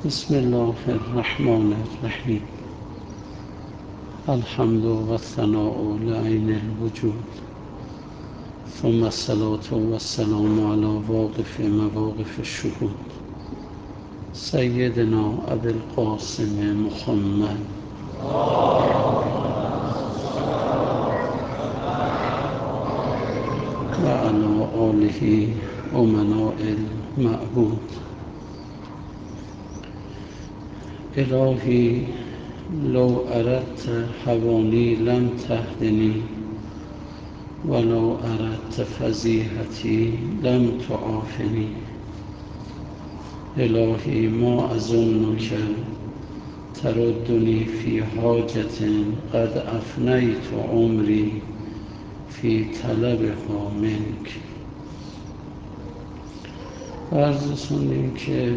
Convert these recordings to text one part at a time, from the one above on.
بسم الله الرحمن الرحیم. الحمد و الثناء لعین الوجود، ثم الصلاة و السلام علی واقف مواقف الشهود سیدنا ابی القاسم محمد و علی آله امناء المعبود. الهی لو اردت هوانی لم تهدنی ولو اردت فضیحتی لم تعافنی. الهی ما اظنک تردنی فی حاجة قد افنیت عمری فی طلبها منک. عرض رسوندیم که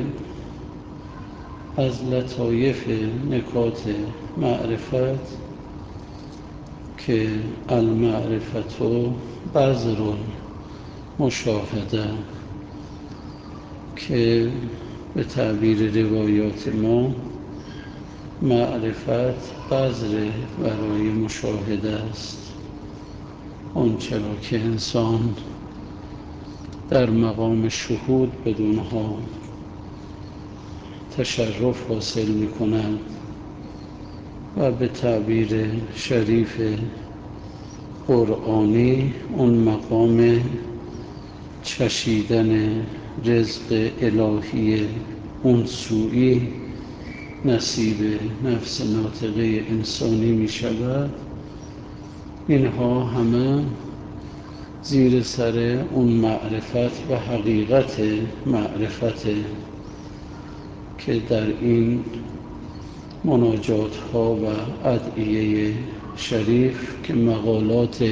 از لطایف نکات معرفت که المعرفت بذر المشاهده، که به تعبیر روایات ما معرفت بذر برای مشاهده است. آنچه را که انسان در مقام شهود بدونها تشرف حاصل می کند و به تعبیر شریف قرآنی اون مقام چشیدن رزق الهی اون سویی نصیب نفس ناطقه انسانی می شود. اینها همه زیر سر اون معرفت و حقیقت معرفت که در این مناجات ها و ادعیه شریف که مقالات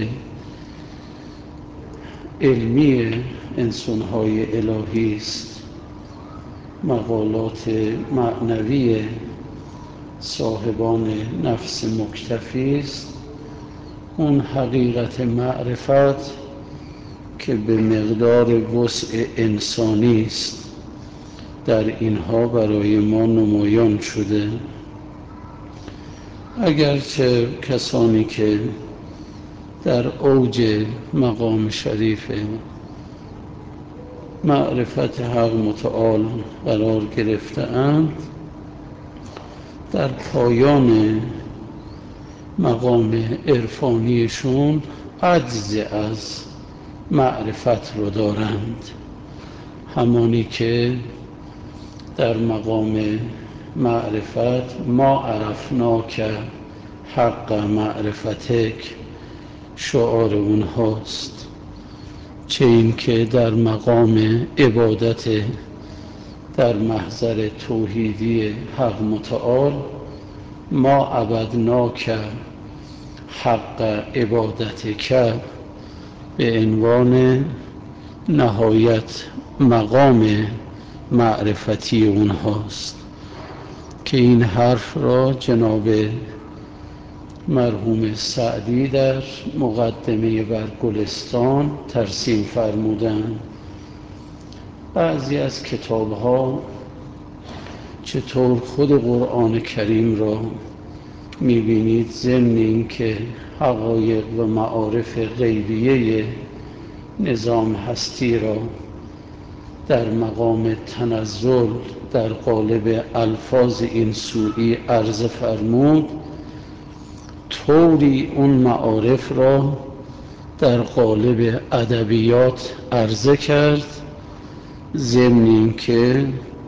علمی انسان های الهی است، مقالات معنوی صاحبان نفس مکتفی است، اون حقیقت معرفت که به مقدار وسع انسانی است در اینها برای ما نمایان شده. اگرچه کسانی که در اوج مقام شریف معرفت حق متعال قرار گرفته‌اند، در پایان مقام عرفانیشون عجز از معرفت رو دارند، همانی که در مقام معرفت ما عرفناک حق معرفتک شعار اونهاست، چه این که در مقام عبادت در محضر توحیدی حق متعال ما عبدناک حق عبادتک به عنوان نهایت مقام معرفتی اونهاست، که این حرف را جناب مرحوم سعدی در مقدمه بر گلستان ترسیم فرمودند. بعضی از کتاب‌ها چطور خود قرآن کریم را می‌بینید ضمن این که حقایق و معارف غیبیه نظام هستی را در مقام تنزل در قالب الفاظ این سویی عرض فرمود، طوری اون معارف را در قالب ادبیات عرضه کرد، ضمن این که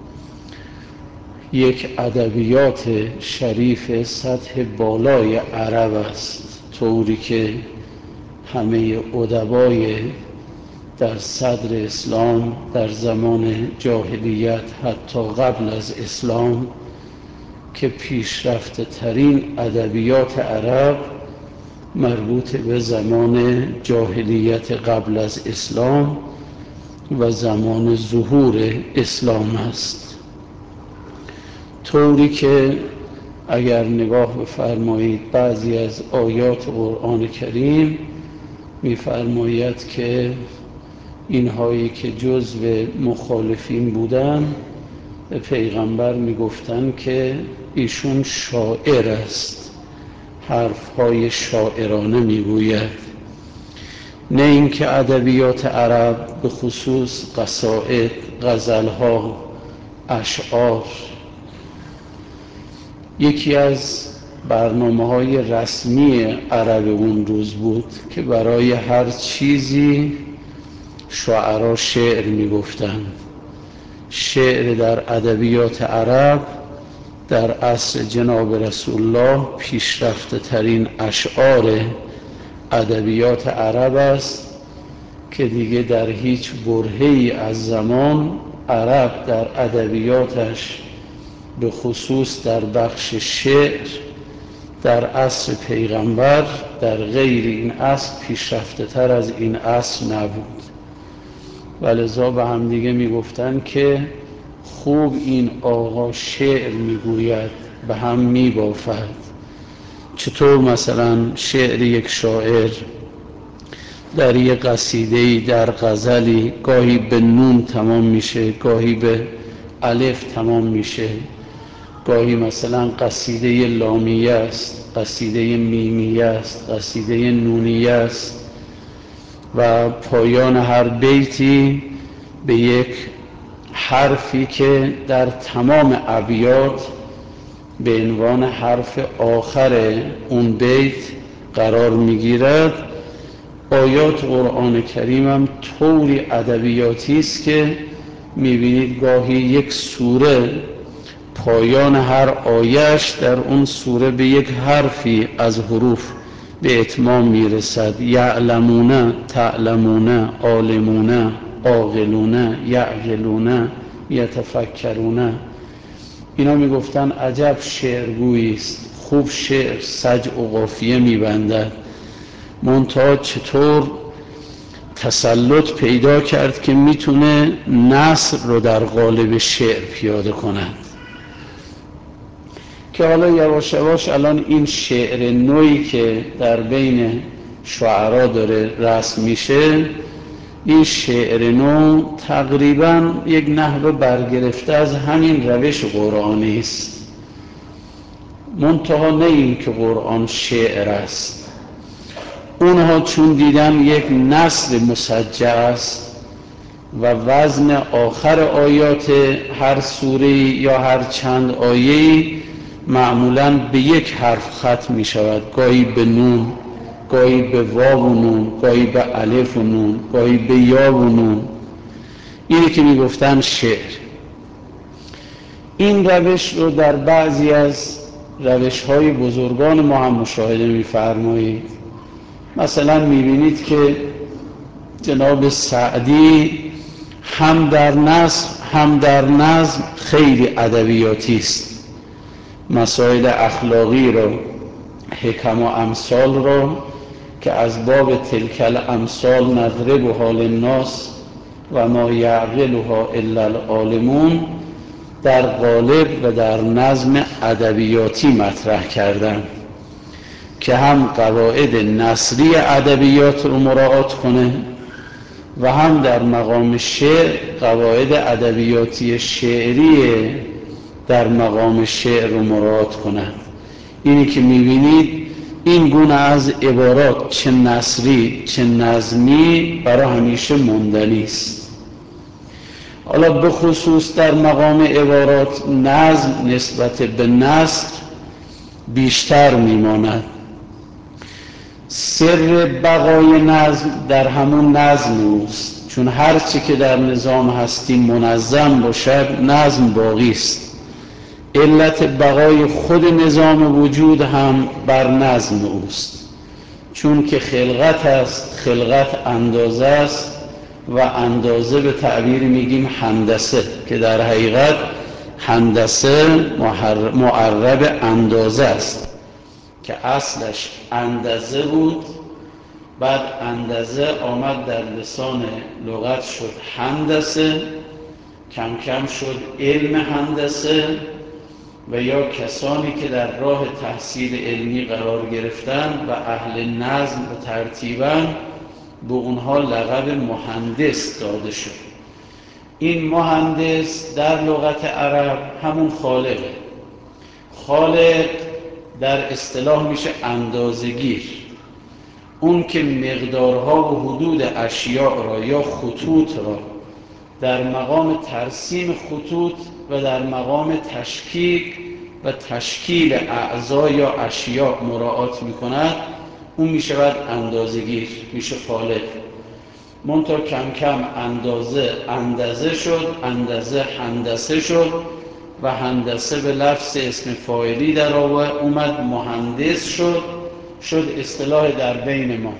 یک ادبیات شریف سطح بالای عرب است، طوری که همه ادبای در صدر اسلام در زمان جاهلیت حتی قبل از اسلام که پیشرفته ترین ادبیات عرب مربوط به زمان جاهلیت قبل از اسلام و زمان ظهور اسلام است، طوری که اگر نگاه بفرمایید بعضی از آیات قرآن کریم می‌فرماید که اینهایی که جزو مخالفین بودند به پیغمبر میگفتن که ایشون شاعر است، حرفهای شاعرانه میگوید، نه اینکه ادبیات عرب به خصوص قصائد، غزلها، اشعار. یکی از برنامه‌های رسمی عرب اون روز بود که برای هر چیزی شاعرها شعر میگفتند. شعر در ادبیات عرب در عصر جناب رسول الله پیشرفته ترین اشعار ادبیات عرب است که دیگه در هیچ برهه‌ای از زمان عرب در ادبیاتش به خصوص در بخش شعر در عصر پیغمبر در غیر این عصر پیشرفته تر از این عصر نبود. ولذا به هم دیگه میگفتن که خوب این آقا شعر میگوید، به هم میبافد. چطور مثلا شعر یک شاعر در یک قصیده‌ای، در غزلی، گاهی به نون تمام میشه، گاهی به الف تمام میشه، گاهی مثلا قصیده لامیه است، قصیده میمیه است، قصیده نونیه است و پایان هر بیتی به یک حرفی که در تمام ابیات به عنوان حرف آخر اون بیت قرار میگیرد. آیات قرآن کریم هم طوری ادبیاتی است که میبینید گاهی یک سوره پایان هر آیهش در اون سوره به یک حرفی از حروف به اتمام میرسد. یعلمون، تعلمون، عالمون، عاقلون، یعقلون، یتفکرون. اینا میگفتن عجب شعرگویی است، خوب شعر سجع و قافیه میبندد. منتها چطور تسلط پیدا کرد که میتونه نثر رو در قالب شعر پیاده کند، که حالا یواش یواش الان این شعر نوعی که در بین شعرا داره رسم میشه، این شعر نو تقریبا یک نحوه برگرفته از همین روش قرآنی است. منتها نه این که قرآن شعر است، اونها چون دیدن یک نثر مسجع است و وزن آخر آیات هر سوره یا هر چند آیه‌ای معمولاً به یک حرف ختم می شود، گاهی به نون، گاهی به واو و نون، گاهی به الف و نون، گاهی به یا و نون. اینی که می گفتن شعر. این روش رو در بعضی از روش‌های بزرگان ما هم مشاهده می فرمایید. مثلا می بینید که جناب سعدی هم در نثر هم در نظم خیلی ادبیاتی است. مسائل اخلاقی رو، حکم و امثال رو که از باب تلک الامثال نضربها للناس و ما یعقلها الا العالمون در قالب و در نظم ادبیاتی مطرح کردن که هم قواعد نثری ادبیات رو مراعات کنه و هم در مقام شعر قواعد ادبیاتی شعری در مقام شعر رو مراعات کنند. اینی که میبینید این گونه از عبارات چه نثری چه نظمی برای همیشه ماندنی است. حالا به خصوص در مقام عبارات نظم نسبت به نثر بیشتر میماند. سر بقای نظم در همون نظم اوست، چون هر چی که در نظام هستی منظم باشد نظم باقی است. علت بقای خود نظام وجود هم بر نظم اوست، چون که خلقت است، خلقت اندازه است و اندازه به تعبیر میگیم هندسه، که در حقیقت هندسه معرب اندازه است که اصلش اندازه بود، بعد اندازه آمد در لسان لغت شد هندسه، کم کم شد علم هندسه و یا کسانی که در راه تحصیل علمی قرار گرفتن و اهل نظم و ترتیبن به اونها لقب مهندس داده شد. این مهندس در لغت عرب همون خالقه. خالق در اصطلاح میشه اندازه‌گیر، اون که مقدارها و حدود اشیاء را یا خطوط را در مقام ترسیم خطوط و در مقام تشکیل اعضا یا اشیاء مراعات میکند، اون میشود اندازه‌گیر، میشه خالق. منتها کم کم اندازه شد، هندسه شد و هندسه به لفظ اسم فاعلی در اومد، مهندس شد اصطلاح در بین ما.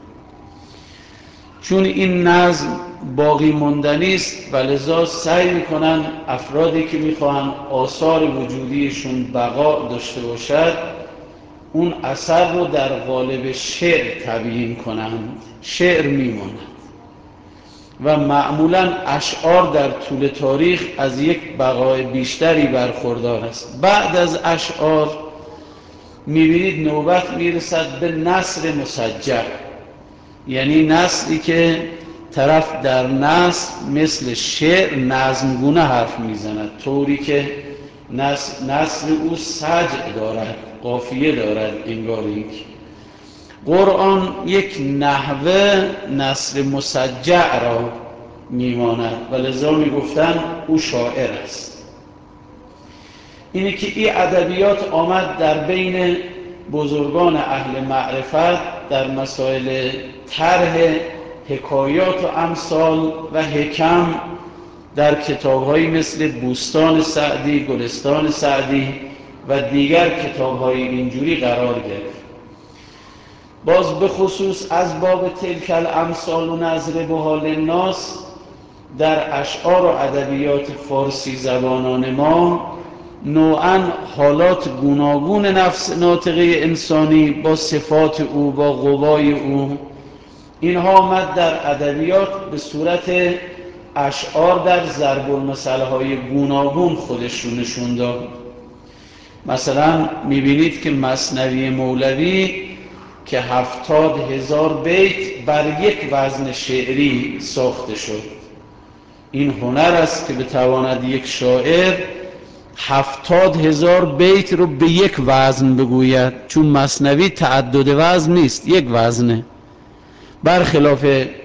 چون این نظم باقی موندنی است و لذا سعی میکنن افرادی که میخواهند آثار وجودیشون بقا داشته باشد اون اثر رو در قالب شعر تبیین کنند. شعر میماند و معمولاً اشعار در طول تاریخ از یک بقای بیشتری برخوردار است. بعد از اشعار میبینید نوبت میرسد به نثر مسجع، یعنی نثری که طرف در نثر مثل شعر نظمگونه حرف میزند، طوری که نثر او سجع دارد، قافیه دارد. انگاری قرآن یک نحوه نثر مسجع را میماند و لذا میگفتن او شاعر است. اینه که این ادبیات آمد در بین بزرگان اهل معرفت در مسائل طرح حکایات و امثال و حکم در کتاب‌هایی مثل بوستان سعدی، گلستان سعدی و دیگر کتاب‌های اینجوری قرار گرفت. باز به خصوص از باب تلک الامثال و نضربها للناس در اشعار و ادبیات فارسی زبانان ما نوعاً حالات گوناگون نفس ناطقه انسانی با صفات او، با قوای او، اینها آمد در ادبیات به صورت اشعار در ضرب المثل های گوناگون خودش رو نشون داد. مثلا میبینید که مثنوی مولوی که 70,000 بیت بر یک وزن شعری ساخته شد. این هنر است که بتواند یک شاعر 70,000 بیت رو به یک وزن بگوید، چون مثنوی تعدد وزن نیست، یک وزنه. برخلاف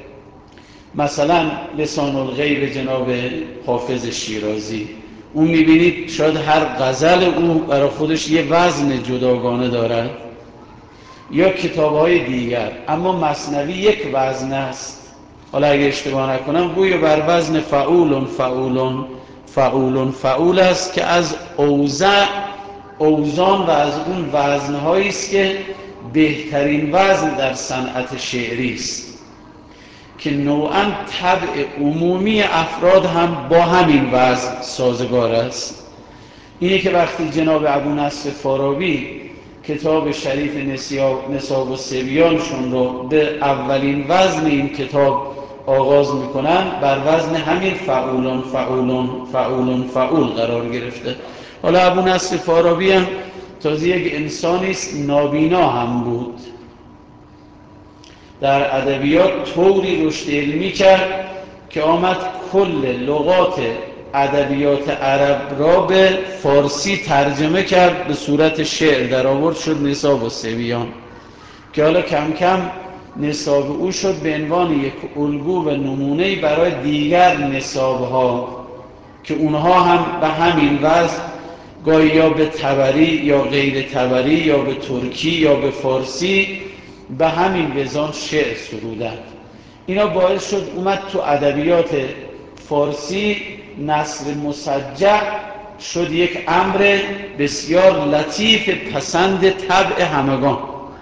مثلا لسان الغیب جناب حافظ شیرازی، اون میبینید شاید هر غزل او برای خودش یه وزن جداگانه دارد، یا کتاب‌های دیگر، اما مثنوی یک وزن است. حالا اگه اشتباه نکنم گویا بر وزن فعول است که از اوزان و از اون وزن‌هایی است که بهترین وزن در صنعت شعری است، که نوعاً طبع عمومی افراد هم با همین وزن سازگار است. اینه که وقتی جناب ابونصر فارابی کتاب شریف نساب الصبیانشون رو به اولین وزن این کتاب آغاز میکنن، بر وزن همین فعول قرار گرفته. حالا ابونصر فارابی هم تازه یک انسانی است نابینا هم بود، در ادبیات طوری رشد علمی کرد که آمد کل لغات ادبیات عرب را به فارسی ترجمه کرد، به صورت شعر در آورد، شد نساب الصبیان، که حالا کم کم نساب او شد به عنوان یک الگو و نمونه برای دیگر نساب‌ها که اونها هم به همین وزن گاهی یا به طبری یا غیر طبری یا به ترکی یا به فارسی به همین وزن شعر سرودند. اینا باعث شد اومد تو ادبیات فارسی نثر مسجع شد یک امر بسیار لطیف پسند طبع همگان.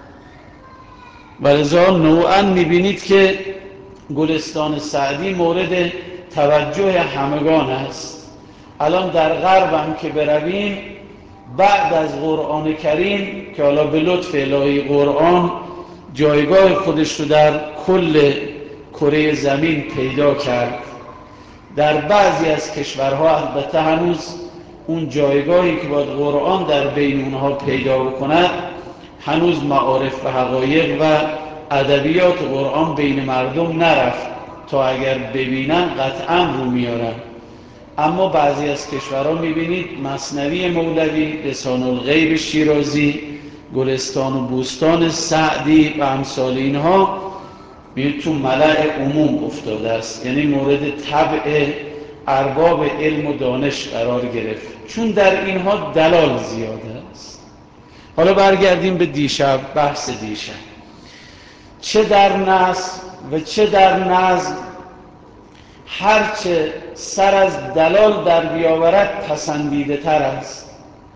ولذا نوعاً میبینید که گلستان سعدی مورد توجه همگان است. الان در غرب هم که برویم بعد از قرآن کریم که حالا به لطف الهی قرآن جایگاه خودش رو در کل کره زمین پیدا کرد، در بعضی از کشورها البته هنوز اون جایگاهی که باید قرآن در بین اونها پیدا بکند هنوز معارف و حقایق و ادبیات قرآن بین مردم نرفت تا اگر ببینن قطعا رو میارن. اما بعضی از کشورها میبینید مثنوی مولوی، لسان الغیب شیرازی، گلستان و بوستان سعدی و امثال اینها تو ملأ عموم افتاده است، یعنی مورد طبع ارباب علم و دانش قرار گرفت، چون در اینها دلال زیاده است. حالا برگردیم به دیشب، بحث دیشب. چه در نثر و چه در نظم هرچه سر از دلال در بیاورد پسندیده تر است.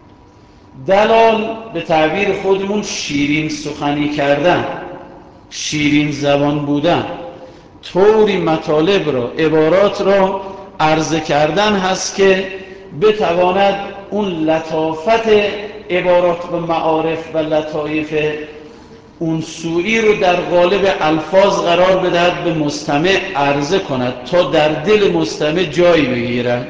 دلال به تعبیر خودمون شیرین سخنی کردن، شیرین زبان بودن، طوری مطالب را، عبارات را عرضه کردن هست که بتواند اون لطافت عبارات و معارف و لطایف اون سوئی رو در قالب الفاظ قرار بدهد، به مستمع عرضه کند تا در دل مستمع جای بگیرد.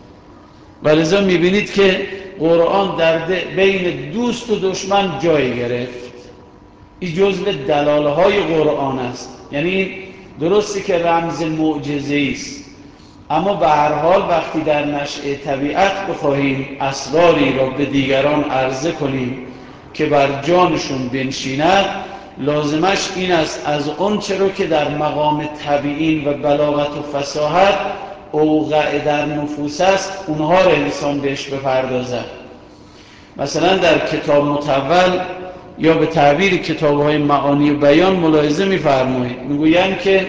ولذا میبینید که قرآن در بین دوست و دشمن جای گرفت. این جزو دلالهای قرآن است. یعنی درسته که رمز معجزه‌ای است، اما به هر حال وقتی در نشأه طبیعت بخواهیم اسراری را به دیگران عرضه کنیم که بر جانشون بنشیند، لازمش این است از اون چرا که در مقام طبیعین و بلاغت و فصاحت اوقع در نفوس است، اونها را انسان بهش بپردازد. مثلا در کتاب مطول یا به تعبیر کتاب‌های معانی و بیان ملاحظه می‌فرمایید، میگویند که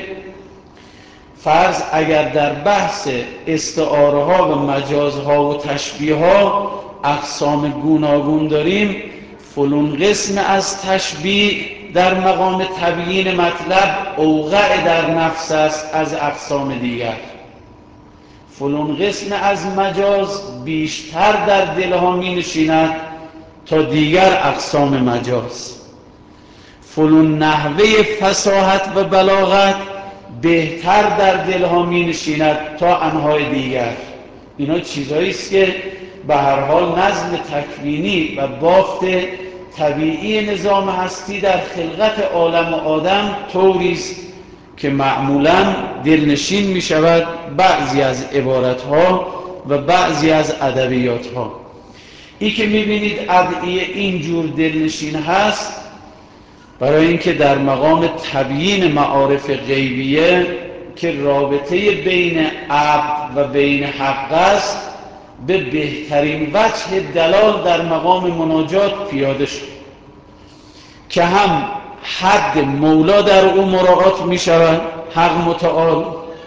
فرض اگر در بحث استعاره‌ها و مجازها و تشبیه‌ها اقسام گوناگون داریم، فلان قسم از تشبیه در مقام تبیین مطلب اوقع در نفس است از اقسام دیگر، فلان قسم از مجاز بیشتر در دلها می نشیند تا دیگر اقسام مجاز، فلان نحوه فصاحت و بلاغت بهتر در دلها می نشیند تا انواع دیگر. اینا چیزایی است که به هر حال نظم تکوینی و بافت طبیعی نظام هستی در خلقت عالم و آدم طوری است که معمولاً دلنشین می شود بعضی از عبارتها و بعضی از ادبیاتها. این که می بینید ادعیه اینجور دلنشین هست برای اینکه در مقام تبیین معارف غیبیه که رابطه بین عبد و بین حق است، به بهترین وجه دلال در مقام مناجات پیاده شد که هم حد مولا در او مراعات می شود، حق متعال،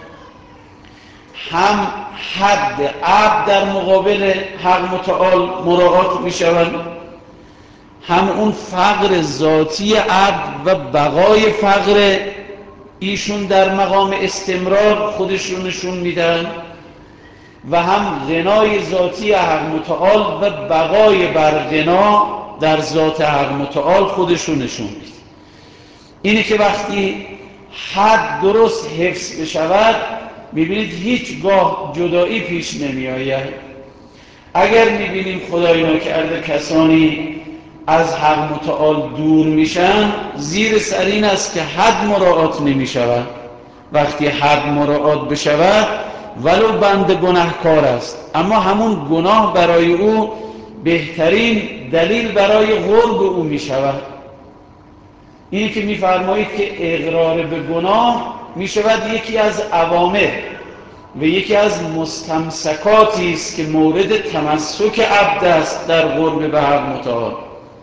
هم حد عبد در مقابل حق متعال مراعات می شود، هم اون فقر ذاتی عبد و بقای فقر ایشون در مقام استمرار خودشونشون میدن، و هم غنای ذاتی حق متعال و بقای بر غنا در ذات حق متعال خودشونشون میدن. اینه که وقتی حد درست حفظ بشود میبینید هیچگاه جدایی پیش نمی آید. اگر میبینیم خدای نکرده کسانی از حق متعال دور میشن، زیر سر این است که حد مراعات نمی شود. وقتی حد مراعات بشود ولو بنده گناهکار است، اما همون گناه برای او بهترین دلیل برای قرب او می شود. اینی که می‌فرمایید که اقرار به گناه می شود یکی از عوامل و یکی از مستمسکاتی است که مورد تمسک عبد است در قرب به حق متعال.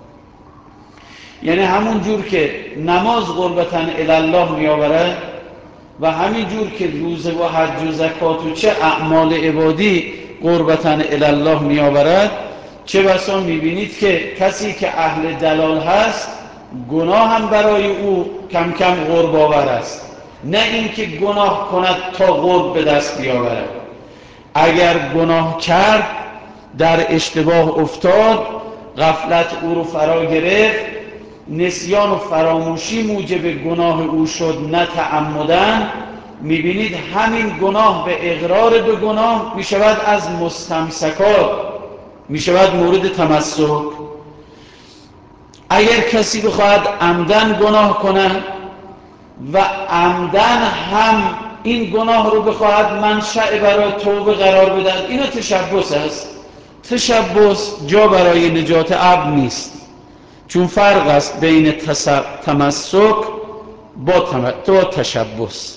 یعنی همون جور که نماز قربتاً الله می آورد و همین جور که روزه و حج و زکات و چه اعمال عبادی قربتاً الله می آورد، چه بسا می بینید که کسی که اهل دلال هست گناه هم برای او کم کم قرب آور است، نه اینکه گناه کند تا قرب به دست بیاورد. اگر گناه کرد، در اشتباه افتاد، غفلت او رو فرا گرفت، نسیان و فراموشی موجب گناه او شد نه تعمدن، میبینید همین گناه به اقرار به گناه میشود از مستمسکات، میشود مورد تمسک. اگر کسی بخواهد عمدن گناه کنه و عمدن هم این گناه رو بخواهد منشأ برای توبه قرار بدهد، اینا تشبث است. تشبث جا برای نجات عبد نیست، چون فرق است بین تمسک با تشبث.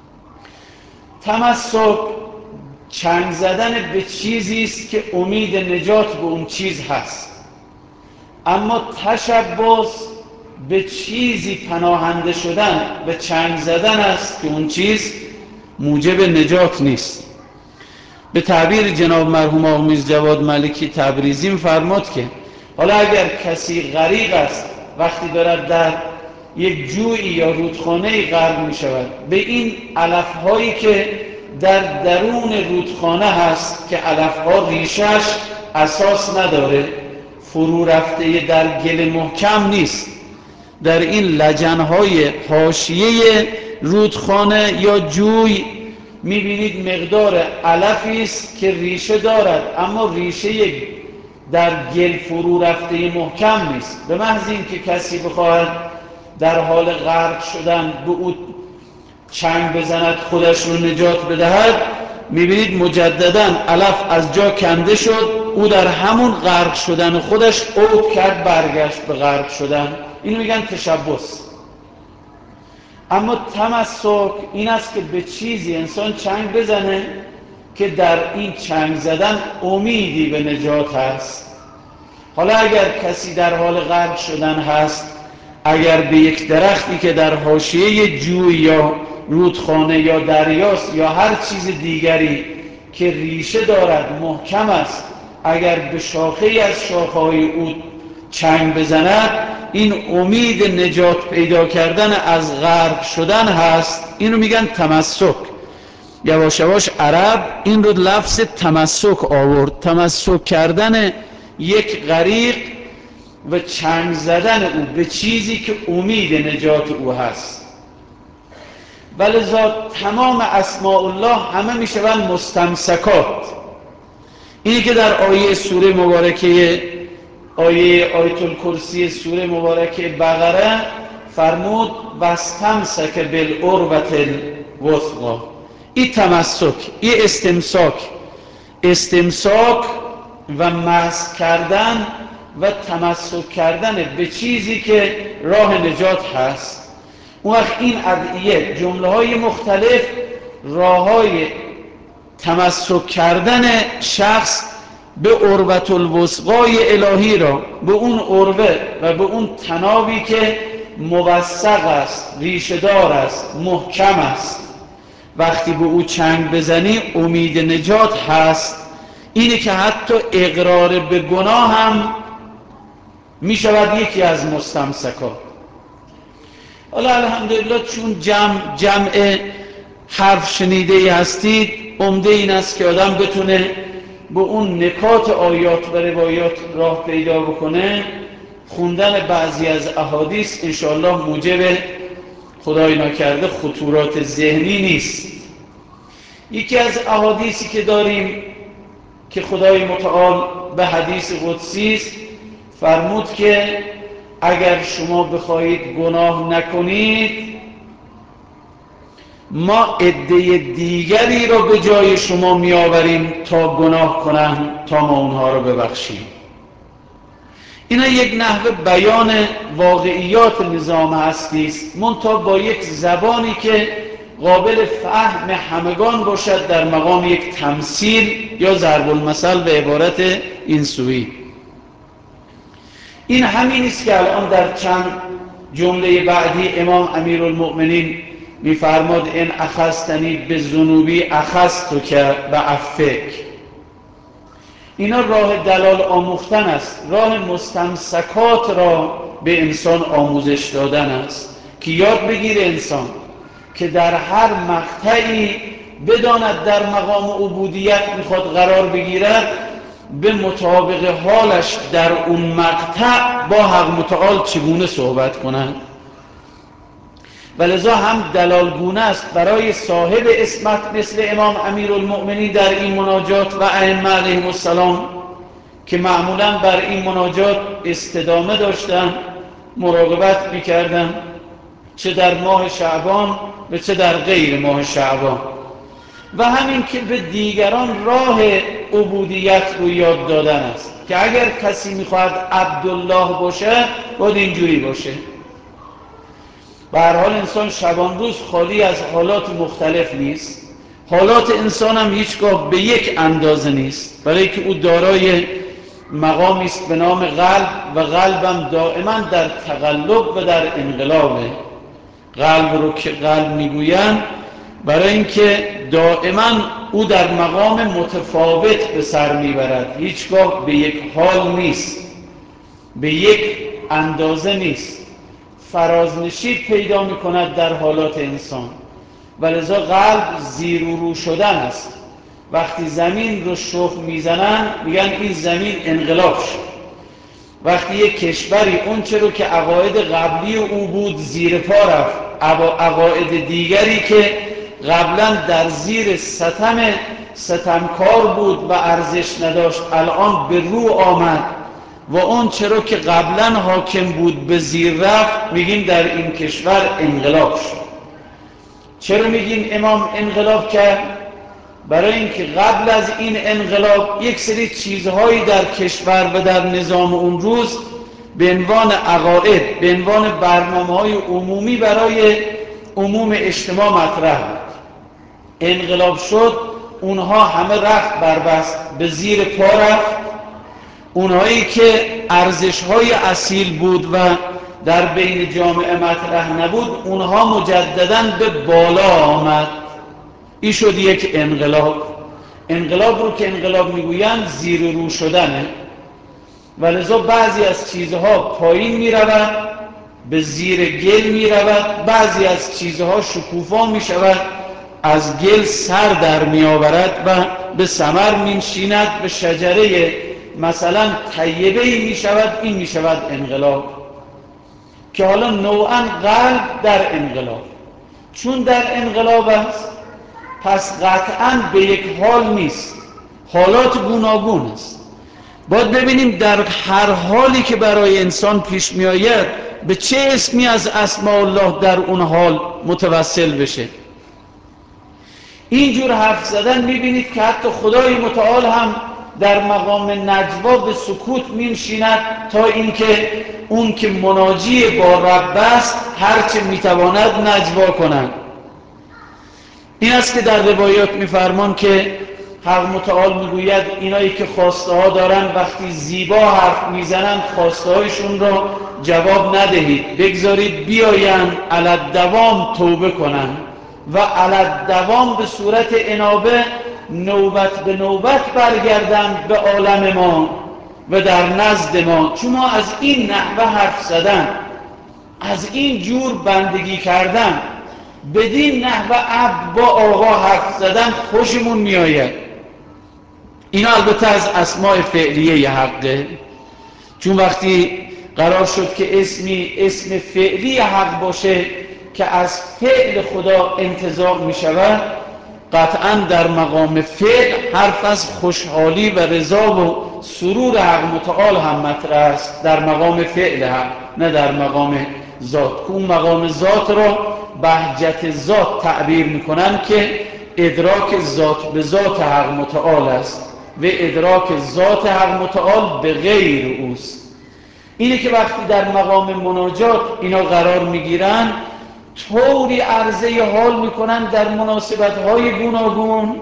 تمسک چنگ زدن به چیزی است که امید نجات به اون چیز هست، اما تشبث به چیزی پناهنده شدن و چنگ زدن است که اون چیز موجب نجات نیست. به تعبیر جناب مرحوم آقا میرزا جواد ملکی تبریزی فرمود که حالا اگر کسی غریق است، وقتی دارد در یک جویی یا رودخانه‌ای غرق می شود، به این علف‌هایی که در درون رودخانه هست که علف‌ها ریشش اساس نداره، فرو رفته در گل محکم نیست، در این لجن‌های حاشیه رودخانه یا جوی می‌بینید مقدار علفی است که ریشه دارد، اما ریشه در گل فرو رفته محکم نیست. به محض اینکه کسی بخواهد در حال غرق شدن به او چنگ بزند خودش رو نجات بدهد، میبینید مجددا علف از جا کنده شد، او در همون غرق شدن خودش عود کرد، برگشت به غرق شدن. اینو میگن تشبث. اما تمسک این است که به چیزی انسان چنگ بزنه که در این چنگ زدن امیدی به نجات هست. حالا اگر کسی در حال غرق شدن هست، اگر به یک درختی که در حاشیه جوی یا رودخانه یا دریاست یا هر چیز دیگری که ریشه دارد محکم است، اگر به شاخه‌ای از شاخه‌های او چنگ بزند، این امید نجات پیدا کردن از غرق شدن هست. اینو میگن تمسک. یواش یواش عرب این رو لفظ تمسک آورد، تمسک کردن یک غریق و چنگ زدن او به چیزی که امید نجات او هست. ولذا تمام اسماء الله همه میشوند مستمسکات. اینی که در آیه سوره مبارکه آیه آیت الکرسی سوره مبارکه بقره فرمود واستمسک بالعروة الوثقی. این تمسک، این استمساک و مسک کردن و تمسک کردن به چیزی که راه نجات هست. اون وقت این ادعیه جمله های مختلف راه های تمسک کردن شخص به عروة الوثقی الهی را، به اون عروه و به اون تنابی که موثق است، ریشه‌دار است، محکم است، وقتی به او چنگ بزنی امید نجات هست. اینه که حتی اقرار به گناه هم می شود یکی از مستمسکات. حالا الحمدلله چون جمع حرف شنیده هستید، عمده این است که آدم بتونه به اون نکات آیات و روایات راه پیدا بکنه. خوندن بعضی از احادیث انشاءالله موجب خدای نکرده خطورات ذهنی نیست. یکی از احادیثی که داریم که خدای متعال به حدیث قدسی است فرمود که اگر شما بخواهید گناه نکنید، ما عده دیگری را به جای شما میآوریم تا گناه کنند تا ما اونها را ببخشیم. اینا یک نحوه بیان واقعیات نظام هستی است، منتها با یک زبانی که قابل فهم همگان باشد در مقام یک تمثیل یا ضرب المثل به عبارت این سوی. این همین است که الان در چند جمله بعدی امام امیرالمؤمنین می‌فرماد ان اخذتنی بذنوبی اخذتک بعفوک. اینا راه دلال آموختن است، راه مستمسکات را به انسان آموزش دادن است که یاد بگیره انسان که در هر مقطعی بداند در مقام عبودیت میخواد قرار بگیرد، به مطابق حالش در اون مقطع با حق متعال چگونه صحبت کنند. ولذا هم دلالگونه است برای صاحب اسمت مثل امام امیرالمؤمنین در این مناجات و ائمه علیهم السلام که معمولا بر این مناجات استدامه داشتن، مراقبت میکردن، چه در ماه شعبان و چه در غیر ماه شعبان. و همین که به دیگران راه عبودیت رو یاد دادن است که اگر کسی میخواهد عبدالله باشه باید اینجوری باشه. به هر حال انسان شبان روز خالی از حالات مختلف نیست. حالات انسان هم هیچگاه به یک اندازه نیست، برای که او دارای مقامی است به نام قلب و قلبم دائما در تقلب و در انقلابه. قلب رو که قلب میگوین برای اینکه دائما او در مقام متفاوت به سر میبرد، هیچگاه به یک حال نیست، به یک اندازه نیست، فرازنشیب پیدا میکند در حالات انسان. ولذا قلب زیر و رو شدن است. وقتی زمین رو شخم میزنن میگن این زمین انقلاب شد. وقتی یک کشوری اون چه رو که عقاید قبلی او بود زیر پا رفت، عقاید دیگری که قبلا در زیر ستمکار بود و ارزش نداشت الان به رو آمد و اون چه رو که قبلا حاکم بود به زیر رفت، میگیم در این کشور انقلاب شد. چرا میگیم امام انقلاب کرد؟ برای اینکه قبل از این انقلاب یک سری چیزهایی در کشور و در نظام اون روز به عنوان عقاید، به عنوان برنامه‌های عمومی برای عموم اجتماع مطرح بود. انقلاب شد، اونها همه رفت بربست، به زیر پا رفت. اونهایی که ارزش‌های اصیل بود و در بین جامعه مطرح نبود، اونها مجدداً به بالا آمد. این شد یک انقلاب. انقلاب رو که انقلاب میگویند زیر رو شدنه. ولذا بعضی از چیزها پایین میرود، به زیر گل میرود، بعضی از چیزها شکوفا میشود، از گل سر در میآورد و به ثمر میشیند، به شجره مثلا طیبه‌ای میشود. این میشود انقلاب، که حالا نوعاً قلب در انقلاب. چون در انقلاب است پس قطعاً به یک حال نیست، حالات گوناگون است. باید ببینیم در هر حالی که برای انسان پیش می آید به چه اسمی از اسماء الله در اون حال متوسل بشه. اینجور حرف زدن می بینید که حتی خدای متعال هم در مقام نجوا به سکوت می نشیند تا اینکه اون که مناجی با رب است هرچه می تواند نجوا کند. این است که در روایات می‌فرمان که حق متعال میگوید اینایی که خواسته ها دارن وقتی زیبا حرف میزنن خواسته هایشون را جواب ندهید، بگذارید بیاین علالدوام توبه کنن و علالدوام به صورت انابه نوبت به نوبت برگردن به عالم ما و در نزد ما. چون ما از این نحوه حرف زدن، از این جور بندگی کردن، بدین نحوه عبد با آقا حرف زدن خوشمون میآید. اینا البته از اسماء فعلیه حقه. چون وقتی قرار شد که اسم فعلی حق باشه که از فعل خدا انتزاع می شود، قطعا در مقام فعل حرف از خوشحالی و رضا و سرور حق متعال هم مطرح است، در مقام فعل حق، نه در مقام ذات. که اون مقام ذات را بهجت ذات تعبیر میکنن که ادراک ذات به ذات حق متعال است و ادراک ذات حق متعال به غیر اوست. اینه که وقتی در مقام مناجات اینا قرار میگیرن طوری عرضه حال میکنن در مناسبت‌های گوناگون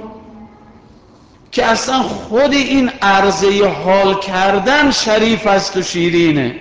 که اصلا خود این عرضه حال کردن شریف است و شیرینه.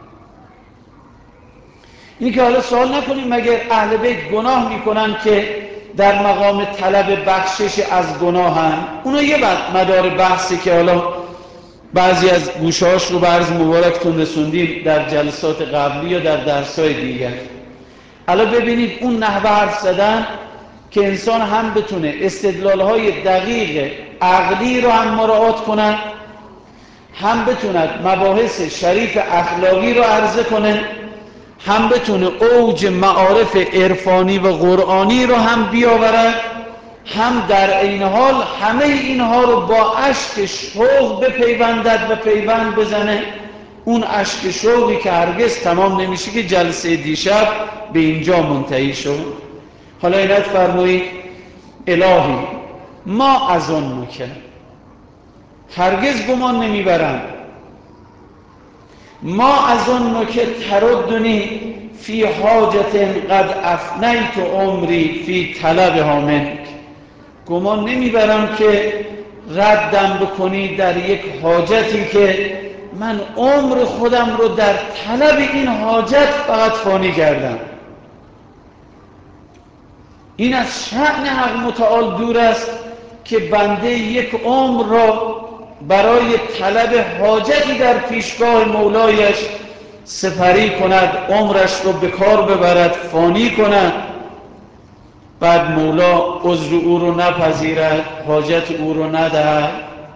این که حالا سوال نکنیم مگر اهل بیت گناه میکنن که در مقام طلب بخشش از گناه هم؟ اونا یه مدار بحثی که حالا بعضی از گوشهاش رو به عرض مبارکتون رسوندیم در جلسات قبلی یا در درسای دیگر. حالا ببینید اون نحوه حرف زدن که انسان هم بتونه استدلالهای دقیق عقلی رو هم مراعات کنه، هم بتونه مباحث شریف اخلاقی رو عرضه کنه، هم بتونه اوج معارف عرفانی و قرآنی رو هم بیاورد، هم در عین حال همه اینها رو با اشک شوق بپیوندد و پیوند بزنه اون اشک شوقی که هرگز تمام نمیشه که جلسه دیشب به اینجا منتهی شد. حالا اینت فرمایید الهی ما اظنک، هرگز گمان نمیبرم، ما اظنک تردنی فی حاجت قد افنیت عمری فی طلبها منک، گمان نمیبرم که ردم بکنی در یک حاجتی که من عمر خودم رو در طلب این حاجت فقط فانی کردم. این از شأن حق متعال دور است که بنده یک عمر را برای طلب حاجتی در پیشگاه مولایش سپری کند، عمرش رو به کار ببرد، فانی کند، بعد مولا عذر او رو نپذیرد، حاجت او رو ندهد.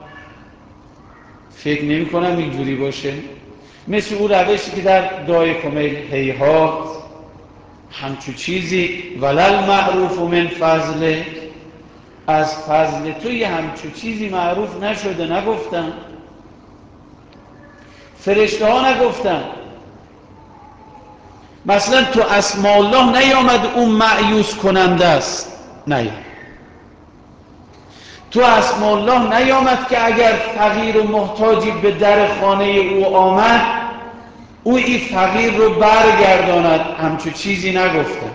فکر نمی کنم اینجوری باشه. مثل او روشی که در دعای کمیل هیهات همچو چیزی ولل معروف من فضل، از فضل تو یه همچو چیزی معروف نشده، نگفتن فرشته ها، نگفتن. مثلا تو اسماء الله نیامد اون مأیوس کننده است، نیامد تو اسماء الله نیامد که اگر فقیر و محتاجی به در خانه او آمد او این فقیر رو برگرداند، همچو چیزی نگفتن.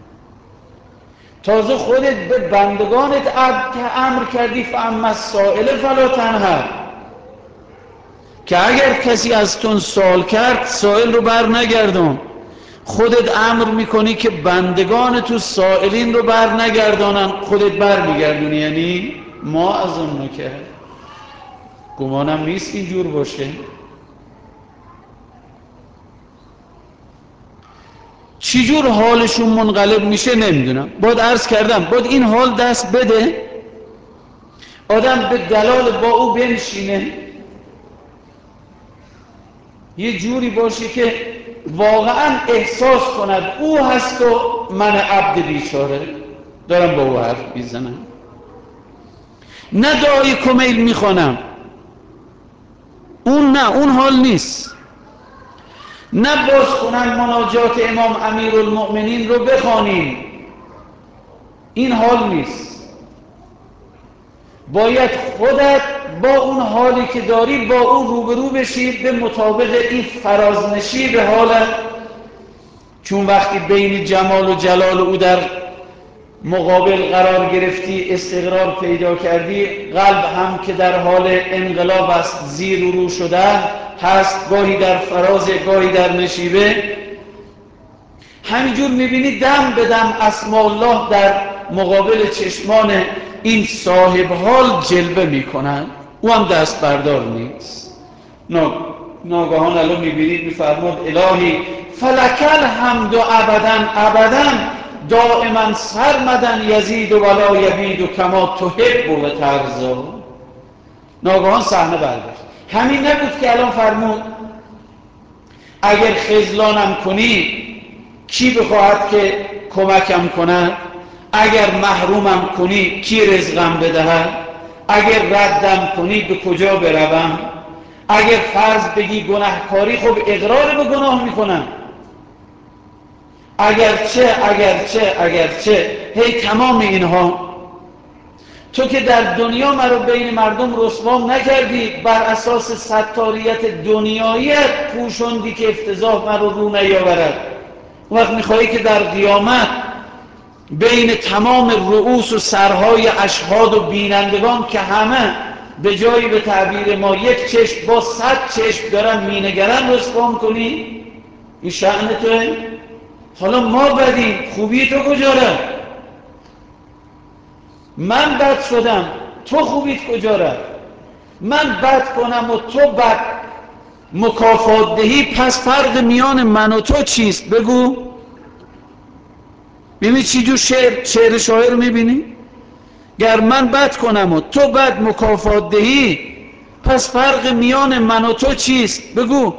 تازه خودت به بندگانت امر کردی فاما السائل فلا تنهر، که اگر کسی از تو سوال کرد سائل رو بر نگردان. خودت امر میکنی که بندگان تو سائلین رو بر نگردانن، خودت بر میگردونی. یعنی ما از اون نکه گمانم نیست اینجور باشه. چجور حالشون منقلب میشه نمیدونم. باید عرض کردم باید این حال دست بده آدم به دلال با او بنشینه، یه جوری باشه که واقعا احساس کند او هست و من عبد بیچاره دارم با او حرف میزنم. نه دعای کمیل میخوانم، اون نه، اون حال نیست. نه باز کنن مناجات امام امیرالمؤمنین رو بخوانیم، این حال نیست. باید خودت با اون حالی که داری با اون روبرو بشی به مطابق این فرازنشی به حالت، چون وقتی بین جمال و جلال او در مقابل قرار گرفتی، استقرار پیدا کردی، قلب هم که در حال انقلاب است، زیر و رو شدن هست، گاهی در فراز گاهی در نشیبه، همینجور میبینی دم به دم اسماء الله در مقابل چشمان این صاحب حال جلوه میکنن، او هم دست بردار نیست. ناگهان الان میبینید میفرماد الهی فلکل حمد و ابدا دائما سرمدن یزید و ولا یبید و کما تحب و ترضا. ناگهان صحنه برگشت. همین نبود که الان فرمود اگر خذلانم کنی کی بخواهد که کمکم کند؟ اگر محرومم کنی کی رزقم بدهد؟ اگر ردم کنی به کجا بروم؟ اگر فرض بگی گناهکاری، خب اقرار به گناه میکنم. اگرچه هی تمام اینها تو که در دنیا مرا بین مردم رسوا نکردی، بر اساس ستاریت دنیاییت پوشوندی که افتضاح مرا رو نیاورد. وقت میخواهی که در قیامت بین تمام رؤوس و سرهای اشهاد و بینندگان که همه به جایی به تعبیر ما یک چشم با 100 چشم دارن مینگرن رسوا کنی؟ این شأن توه؟ حالا ما بدیم، خوبی تو کجا رفت؟ من بد شدم، تو خوبیت کجا رفت؟ من بد کنم و تو بد مکافات دهی، پس فرق میان من و تو چیست؟ بگو. ببین چی جور شعر شاعر میبینی؟ گر من بد کنم و تو بد مکافات دهی، پس فرق میان من و تو چیست؟ بگو.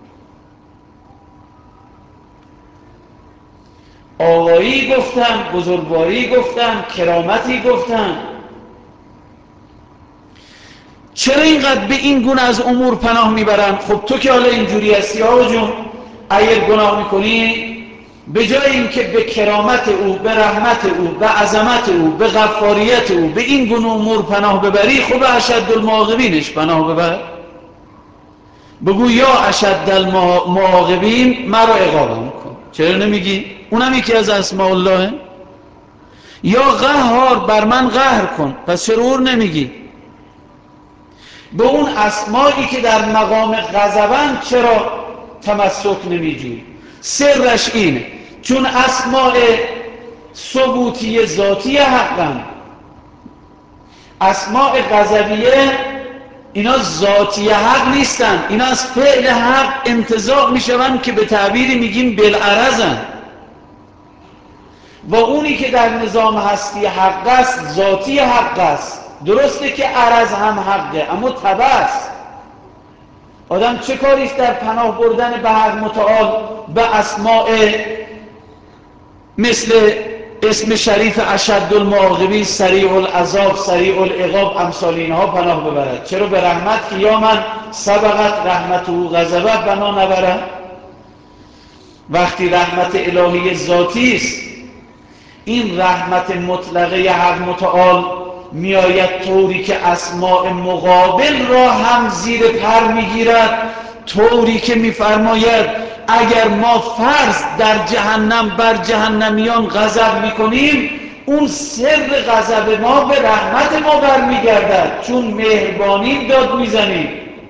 آقایی گفتم، بزرگواری گفتم، کرامتی گفتم. چرا اینقدر به این گونه از امور پناه میبرن؟ خب تو که حالا اینجوری هستی آقا جون، اگر گناه میکنی به جای اینکه به کرامت او، به رحمت او، به عظمت او، به غفاریت او، به این گونه امور پناه ببری، خب اشد المعاقبینش پناه ببر. بگو یا اشد المعاقبین مرا عقابم کن. چرا نمیگی؟ اونم یکی از اسماء الله. یا قهار بر من قهر کن، پس چرا اون نمیگی؟ به اون اسمایی که در مقام غضبن چرا تمسک نمیجوی؟ سرش اینه چون اسماء ثبوتی ذاتی حقن، اسماء غضبیه اینا ذاتی حق نیستن، اینا از فعل حق انتزاع میشون که به تعبیری میگیم بالعرضن. و اونی که در نظام هستی حق است ذاتی حق است. درسته که عرض هم حقه اما تبع است. آدم چه کاریست در پناه بردن به حق متعال به اسماء مثل اسم شریف اشد المعاقبین، سریع العذاب، سریع العقاب، امثال اینها پناه ببرد؟ چرا به رحمت که یا من سبقت رحمته غضبه بنا نبرد؟ وقتی رحمت الهی ذاتی است، این رحمت مطلقه حق متعال میآید طوری که اسماء مقابل را هم زیر پر میگیرد، طوری که میفرماید اگر ما فرض در جهنم بر جهنمیان غضب میکنیم، اون سر غضب ما به رحمت ما برمیگردد، چون مهربانی داد میزنیم.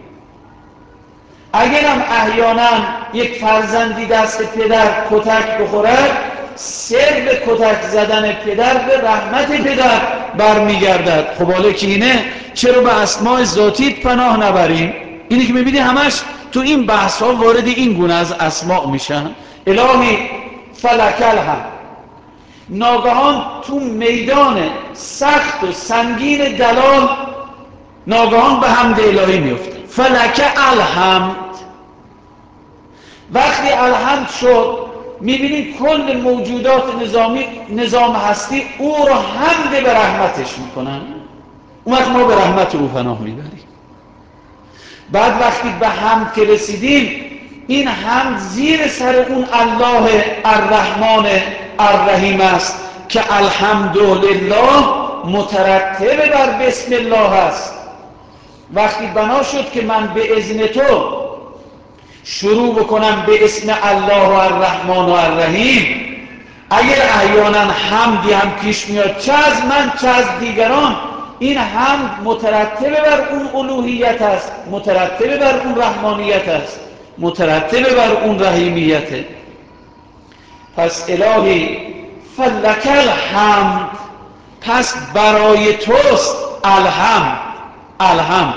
اگرم احیانا یک فرزندی دست پدر کتک بخورد، سر به کتک زدن پدر به رحمت پدر برمیگردد. خب حالا که اینه چرا به اسماء ذاتیت پناه نبریم؟ اینی که میبینی همش تو این بحث ها وارد این گونه از اسماء میشن. الهی فلکل هم ناگهان تو میدان سخت و سنگین دلال ناگهان به حمد الهی میفته. فلک الحمد. وقتی الحمد شد میبینید کل موجودات نظام هستی او رو حمد به رحمتش میکنن. اون وقت ما به رحمت او پناه میبریم. بعد وقتی به حمد که رسیدیم، این حمد زیر سر اون الله الرحمن الرحیم است که الحمدلله مترتب بر بسم الله است. وقتی بنا شد که من به اذن تو شروع بکنم به اسم الله و الرحمن و الرحیم، اگر احیانا حمدی هم پیش میاد چه از من چه از دیگران، این حمد مترتب بر اون الوهیت است، مترتب بر اون رحمانیت است، مترتب بر اون رحیمیت. پس الهی فلک الحمد، پس برای توست الحمد. الحمد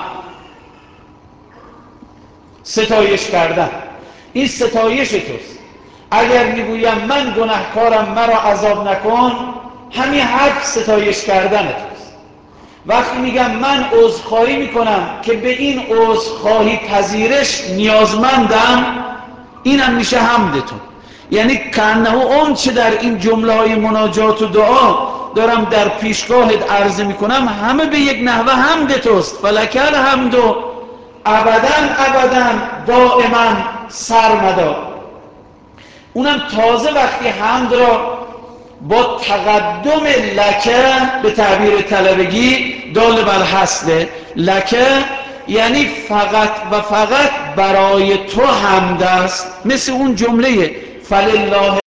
ستایش کردن، این ستایش توست. اگر میگویم من گناهکارم مرا عذاب نکن، همین حرف ستایش کردن توست. وقتی میگم من عذرخواهی میکنم که به این عذرخواهی پذیرش نیازمندم، اینم میشه حمدتون. یعنی کانه اون چه در این جمله های مناجات و دعا دارم در پیشگاهت عرضه میکنم همه به یک نحوه حمد توست. فلک الحمد ابدا دائما سرمدا. اونم تازه وقتی حمد را با تقدم لکه به تعبیر طلبگی دال بر حسله، لکه یعنی فقط و فقط برای تو حمد است، مثل اون جمله فلله